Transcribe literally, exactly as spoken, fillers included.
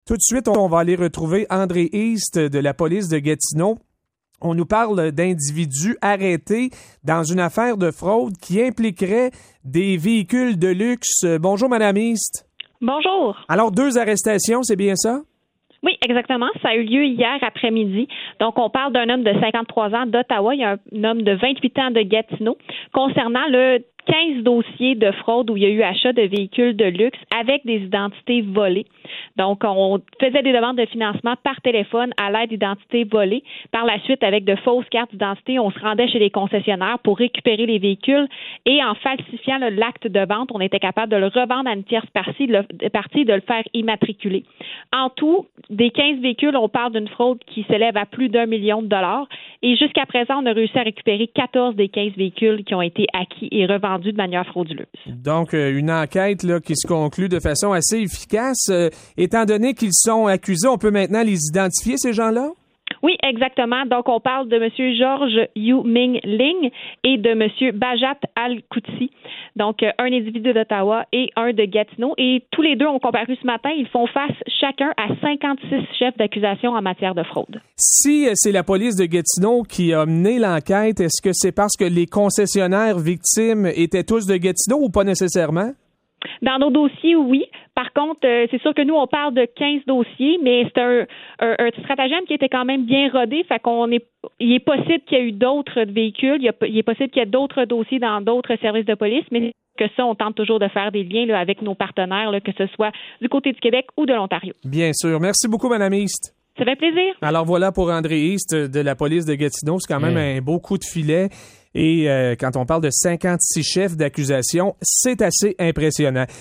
Tout de suite, on va aller retrouver André East de la police de Gatineau. On nous parle d'individus arrêtés dans une affaire de fraude qui impliquerait des véhicules de luxe. Bonjour, Madame East. Bonjour. Alors, deux arrestations, c'est bien ça? Oui, exactement. Ça a eu lieu hier après-midi. Donc, on parle d'un homme de cinquante-trois ans d'Ottawa. Il y a un homme de vingt-huit ans de Gatineau. Concernant le quinze dossiers de fraude où il y a eu achat de véhicules de luxe avec des identités volées. Donc, on faisait des demandes de financement par téléphone à l'aide d'identités volées. Par la suite, avec de fausses cartes d'identité, on se rendait chez les concessionnaires pour récupérer les véhicules et en falsifiant là, l'acte de vente, on était capable de le revendre à une tierce partie, de le, partie, de le faire immatriculer. En tout, des quinze véhicules, on parle d'une fraude qui s'élève à plus d'un million de dollars. Et jusqu'à présent, on a réussi à récupérer quatorze des quinze véhicules qui ont été acquis et revendus de manière frauduleuse. Donc, euh, une enquête là, qui se conclut de façon assez efficace. Euh, étant donné qu'ils sont accusés, on peut maintenant les identifier, ces gens-là? Oui, exactement. Donc, on parle de M. Georges Yu Ming Ling et de M. Bajat Al-Koutsi. Donc, un individu d'Ottawa et un de Gatineau. Et tous les deux ont comparu ce matin. Ils font face chacun à cinquante-six chefs d'accusation en matière de fraude. Si c'est la police de Gatineau qui a mené l'enquête, est-ce que c'est parce que les concessionnaires victimes étaient tous de Gatineau ou pas nécessairement? Dans nos dossiers, oui. Par contre, euh, c'est sûr que nous, on parle de quinze dossiers, mais c'est un, un, un stratagème qui était quand même bien rodé. Fait qu'on est, il est possible qu'il y ait eu d'autres véhicules, il, y a, il est possible qu'il y ait d'autres dossiers dans d'autres services de police, mais que ça, on tente toujours de faire des liens là, avec nos partenaires, là, que ce soit du côté du Québec ou de l'Ontario. Bien sûr. Merci beaucoup, Mme East. Ça fait plaisir. Alors voilà pour André East de la police de Gatineau. C'est quand même mmh. un beau coup de filet. Et euh, quand on parle de cinquante-six chefs d'accusation, c'est assez impressionnant.